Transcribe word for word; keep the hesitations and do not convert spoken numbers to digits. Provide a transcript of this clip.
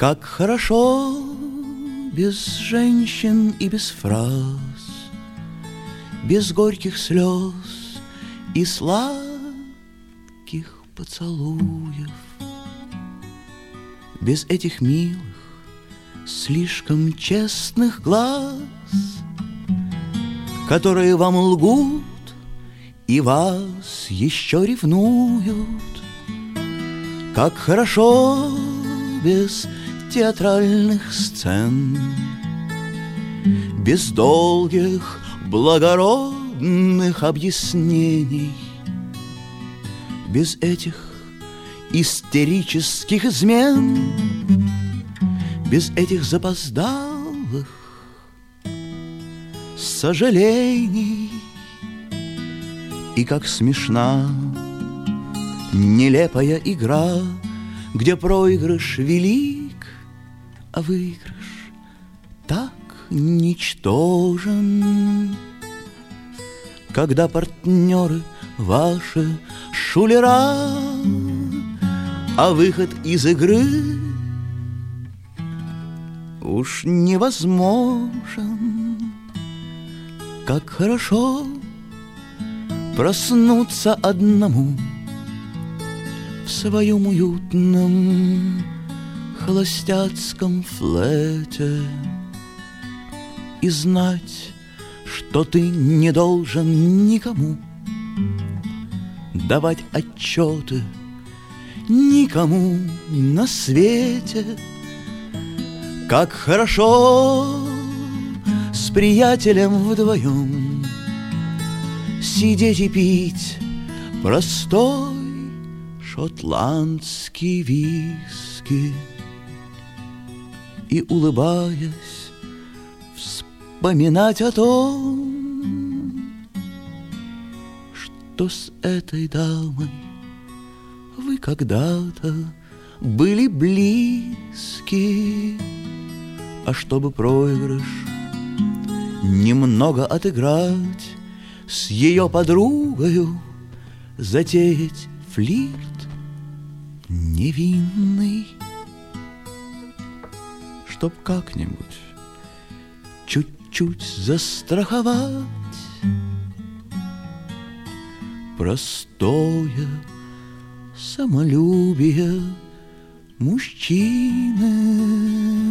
Как хорошо без женщин и без фраз, без горьких слез и сладких поцелуев, без этих милых, слишком честных глаз, которые вам лгут и вас еще ревнуют. Как хорошо без театральных сцен, без долгих благородных объяснений, без этих истерических измен, без этих запоздалых сожалений. И как смешна нелепая игра, где проигрыш велик, а выигрыш так ничтожен. Когда партнеры ваши шулера, а выход из игры уж невозможен. Как хорошо проснуться одному в своем уютном холостяцком флете и знать, что ты не должен никому давать отчеты, никому на свете. Как хорошо с приятелем вдвоем сидеть и пить простой шотландский виски и, улыбаясь, вспоминать о том, что с этой дамой вы когда-то были близки. А чтобы проигрыш немного отыграть, с ее подругою затеять флирт невинный, чтоб как-нибудь чуть-чуть застраховать простое самолюбие мужчины.